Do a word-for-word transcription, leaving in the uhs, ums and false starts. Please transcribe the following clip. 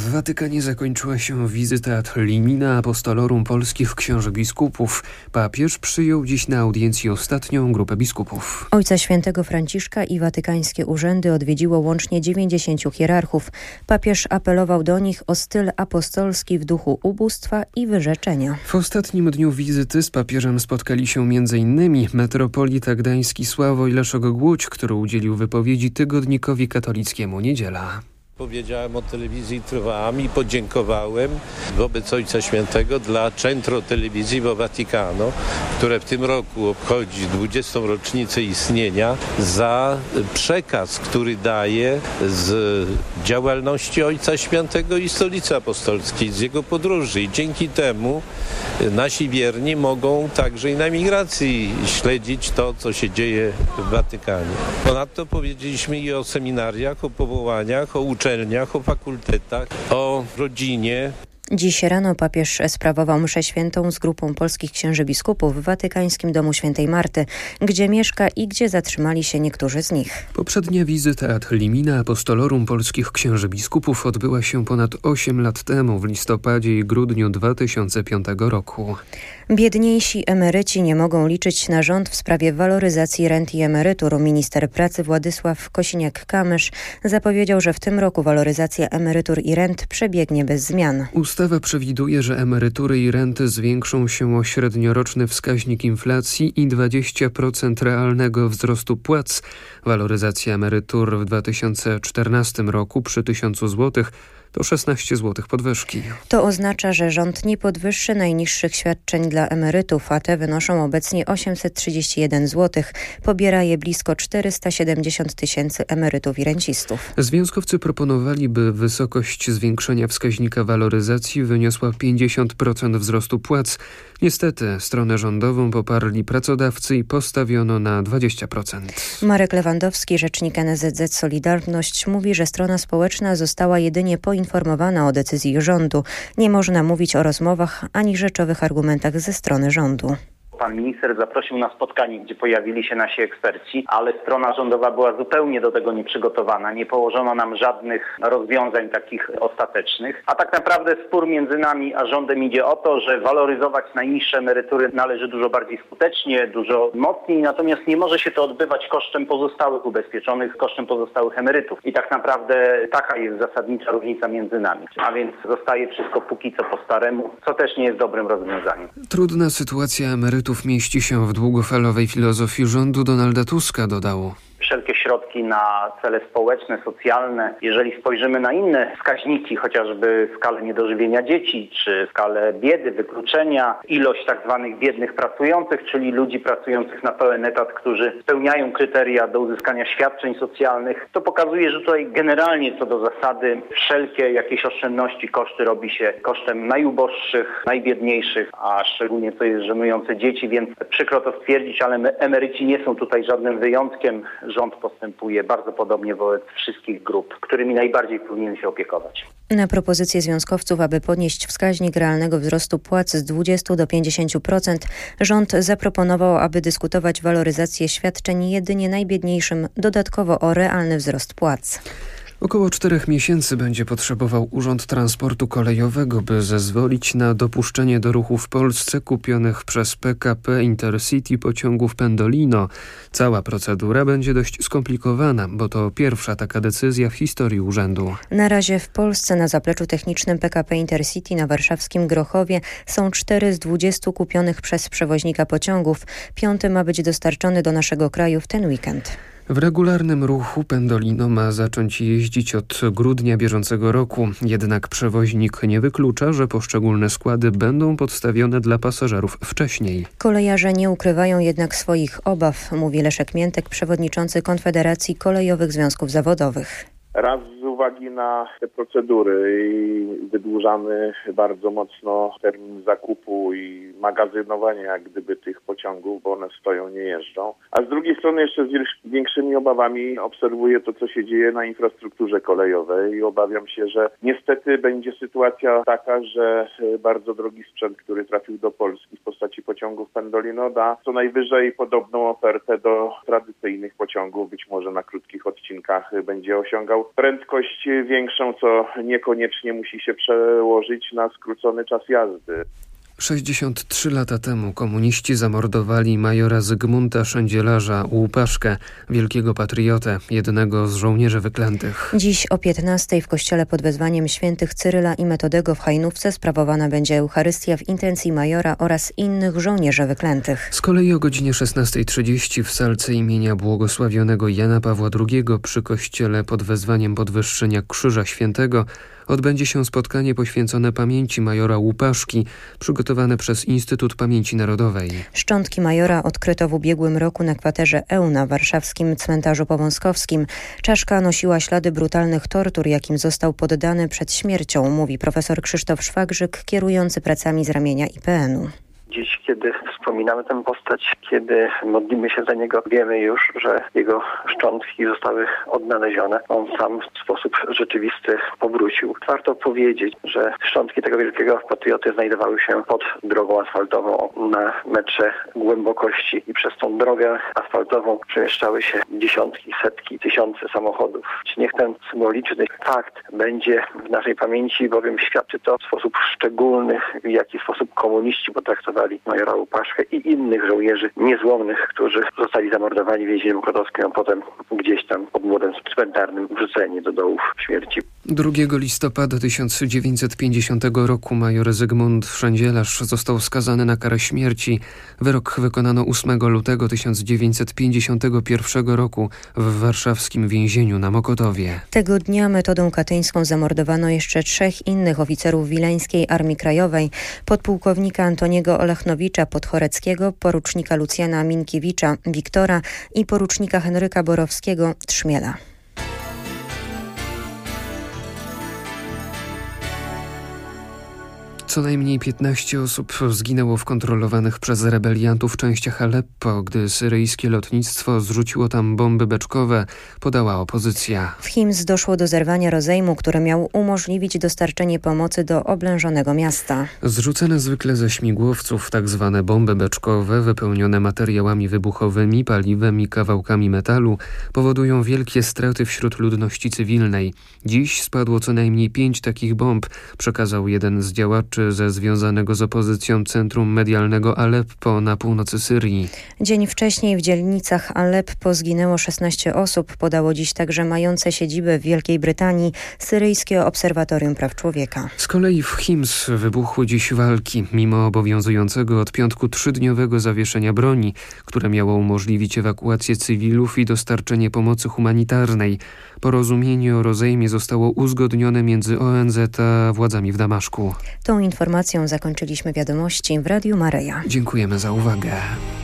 W Watykanie zakończyła się wizyta ad limina apostolorum polskich księży biskupów. Papież przyjął dziś na audiencji ostatnią grupę biskupów. Ojca Świętego Franciszka i watykańskie urzędy odwiedziło łącznie dziewięćdziesięciu hierarchów. Papież apelował do nich o styl apostolski w duchu ubóstwa i wyrzeczenia. W ostatnim dniu wizyty z papieżem spotkali się m.in. metropolita gdański Sławoj Leszek Głódź, który udzielił wypowiedzi tygodnikowi katolickiemu Niedziela. Powiedziałem o telewizji Trwam i podziękowałem wobec Ojca Świętego dla Centro Televisivo Vaticano, które w tym roku obchodzi dwudziestą rocznicę istnienia, za przekaz, który daje z działalności Ojca Świętego i Stolicy Apostolskiej, z jego podróży. I dzięki temu nasi wierni mogą także i na migracji śledzić to, co się dzieje w Watykanie. Ponadto powiedzieliśmy i o seminariach, o powołaniach, o uczelniach, o fakultetach, o rodzinie. Dziś rano papież sprawował mszę świętą z grupą polskich księży biskupów w watykańskim domu świętej Marty, gdzie mieszka i gdzie zatrzymali się niektórzy z nich. Poprzednia wizyta ad limina apostolorum polskich księży biskupów odbyła się ponad osiem lat temu, w listopadzie i grudniu dwa tysiące piątego roku. Biedniejsi emeryci nie mogą liczyć na rząd w sprawie waloryzacji rent i emerytur. Minister pracy Władysław Kosiniak-Kamysz zapowiedział, że w tym roku waloryzacja emerytur i rent przebiegnie bez zmian. Ustawa przewiduje, że emerytury i renty zwiększą się o średnioroczny wskaźnik inflacji i dwadzieścia procent realnego wzrostu płac. Waloryzacja emerytur w dwa tysiące czternastym roku przy tysiącu złotych to szesnaście złotych podwyżki. To oznacza, że rząd nie podwyższy najniższych świadczeń dla emerytów, a te wynoszą obecnie osiemset trzydzieści jeden złotych. Pobiera je blisko czterysta siedemdziesiąt tysięcy emerytów i rencistów. Związkowcy proponowali, by wysokość zwiększenia wskaźnika waloryzacji wyniosła pięćdziesiąt procent wzrostu płac. Niestety stronę rządową poparli pracodawcy i postawiono na dwadzieścia procent. Marek Lewandowski, rzecznik N S Z Solidarność, mówi, że strona społeczna została jedynie poinformowana o decyzji rządu. Nie można mówić o rozmowach ani rzeczowych argumentach ze strony rządu. Pan minister zaprosił na spotkanie, gdzie pojawili się nasi eksperci, ale strona rządowa była zupełnie do tego nieprzygotowana. Nie położono nam żadnych rozwiązań takich ostatecznych. A tak naprawdę spór między nami a rządem idzie o to, że waloryzować najniższe emerytury należy dużo bardziej skutecznie, dużo mocniej, natomiast nie może się to odbywać kosztem pozostałych ubezpieczonych, kosztem pozostałych emerytów. I tak naprawdę taka jest zasadnicza różnica między nami. A więc zostaje wszystko póki co po staremu, co też nie jest dobrym rozwiązaniem. Trudna sytuacja emerytów mieści się w długofalowej filozofii rządu Donalda Tuska, dodał. Wszelkie środki na cele społeczne, socjalne. Jeżeli spojrzymy na inne wskaźniki, chociażby skalę niedożywienia dzieci, czy skalę biedy, wykluczenia, ilość tak zwanych biednych pracujących, czyli ludzi pracujących na pełen etat, którzy spełniają kryteria do uzyskania świadczeń socjalnych, to pokazuje, że tutaj generalnie co do zasady wszelkie jakieś oszczędności, koszty robi się kosztem najuboższych, najbiedniejszych, a szczególnie co jest żenujące dzieci, więc przykro to stwierdzić, ale emeryci nie są tutaj żadnym wyjątkiem. Rząd postępuje bardzo podobnie wobec wszystkich grup, którymi najbardziej powinien się opiekować. Na propozycję związkowców, aby podnieść wskaźnik realnego wzrostu płac z dwudziestu do pięćdziesięciu procent, rząd zaproponował, aby dyskutować waloryzację świadczeń jedynie najbiedniejszym, dodatkowo o realny wzrost płac. Około czterech miesięcy będzie potrzebował Urząd Transportu Kolejowego, by zezwolić na dopuszczenie do ruchu w Polsce kupionych przez P K P Intercity pociągów Pendolino. Cała procedura będzie dość skomplikowana, bo to pierwsza taka decyzja w historii urzędu. Na razie w Polsce na zapleczu technicznym P K P Intercity na warszawskim Grochowie są cztery z dwudziestu kupionych przez przewoźnika pociągów. Piąty ma być dostarczony do naszego kraju w ten weekend. W regularnym ruchu Pendolino ma zacząć jeździć od grudnia bieżącego roku. Jednak przewoźnik nie wyklucza, że poszczególne składy będą podstawione dla pasażerów wcześniej. Kolejarze nie ukrywają jednak swoich obaw, mówi Leszek Miętek, przewodniczący Konfederacji Kolejowych Związków Zawodowych. Raz z uwagi na te procedury i wydłużamy bardzo mocno termin zakupu i magazynowania jak gdyby tych pociągów, bo one stoją, nie jeżdżą. A z drugiej strony jeszcze z większymi obawami obserwuję to, co się dzieje na infrastrukturze kolejowej i obawiam się, że niestety będzie sytuacja taka, że bardzo drogi sprzęt, który trafił do Polski w postaci pociągów Pendolino, da co najwyżej podobną ofertę do tradycyjnych pociągów, być może na krótkich odcinkach będzie osiągał prędkość prędkość większą, co niekoniecznie musi się przełożyć na skrócony czas jazdy. sześćdziesiąt trzy lata temu komuniści zamordowali majora Zygmunta Szędzielarza Łupaszkę, wielkiego patriotę, jednego z żołnierzy wyklętych. Dziś o piętnastej w kościele pod wezwaniem świętych Cyryla i Metodego w Hajnówce sprawowana będzie Eucharystia w intencji majora oraz innych żołnierzy wyklętych. Z kolei o godzinie szesnasta trzydzieści w salce imienia błogosławionego Jana Pawła drugiego przy kościele pod wezwaniem podwyższenia Krzyża Świętego odbędzie się spotkanie poświęcone pamięci majora Łupaszki, przygotowane przez Instytut Pamięci Narodowej. Szczątki majora odkryto w ubiegłym roku na kwaterze E U na warszawskim cmentarzu powązkowskim. Czaszka nosiła ślady brutalnych tortur, jakim został poddany przed śmiercią, mówi profesor Krzysztof Szwagrzyk, kierujący pracami z ramienia I P N u. Dziś, kiedy wspominamy tę postać, kiedy modlimy się za niego, wiemy już, że jego szczątki zostały odnalezione. On sam w sposób rzeczywisty powrócił. Warto powiedzieć, że szczątki tego wielkiego patrioty znajdowały się pod drogą asfaltową na metrze głębokości i przez tą drogę asfaltową przemieszczały się dziesiątki, setki, tysiące samochodów. Niech ten symboliczny fakt będzie w naszej pamięci, bowiem świadczy to w sposób szczególny, w jaki sposób komuniści potraktowali majora Łupaszkę i innych żołnierzy niezłomnych, którzy zostali zamordowani w więzieniu mokotowskim, a potem gdzieś tam pod murem cmentarnym wrzuceni do dołów śmierci. drugiego listopada tysiąc dziewięćset pięćdziesiątego roku major Zygmunt Szędzielarz został skazany na karę śmierci. Wyrok wykonano ósmego lutego tysiąc dziewięćset pięćdziesiątego pierwszego roku w warszawskim więzieniu na Mokotowie. Tego dnia metodą katyńską zamordowano jeszcze trzech innych oficerów Wileńskiej Armii Krajowej, podpułkownika Antoniego Olechnowicza Podchoreckiego, porucznika Lucjana Minkiewicza Wiktora i porucznika Henryka Borowskiego Trzmiela. Co najmniej piętnaście osób zginęło w kontrolowanych przez rebeliantów częściach Aleppo, gdy syryjskie lotnictwo zrzuciło tam bomby beczkowe, podała opozycja. W Hims doszło do zerwania rozejmu, który miał umożliwić dostarczenie pomocy do oblężonego miasta. Zrzucane zwykle ze śmigłowców tak zwane bomby beczkowe, wypełnione materiałami wybuchowymi, paliwem i kawałkami metalu, powodują wielkie straty wśród ludności cywilnej. Dziś spadło co najmniej pięć takich bomb, przekazał jeden z działaczy ze związanego z opozycją Centrum Medialnego Aleppo na północy Syrii. Dzień wcześniej w dzielnicach Aleppo zginęło szesnaście osób, podało dziś także mające siedzibę w Wielkiej Brytanii Syryjskie Obserwatorium Praw Człowieka. Z kolei w Hims wybuchły dziś walki, mimo obowiązującego od piątku trzydniowego zawieszenia broni, które miało umożliwić ewakuację cywilów i dostarczenie pomocy humanitarnej. Porozumienie o rozejmie zostało uzgodnione między O N Z a władzami w Damaszku. Tą informacją zakończyliśmy wiadomości w Radiu Maryja. Dziękujemy za uwagę.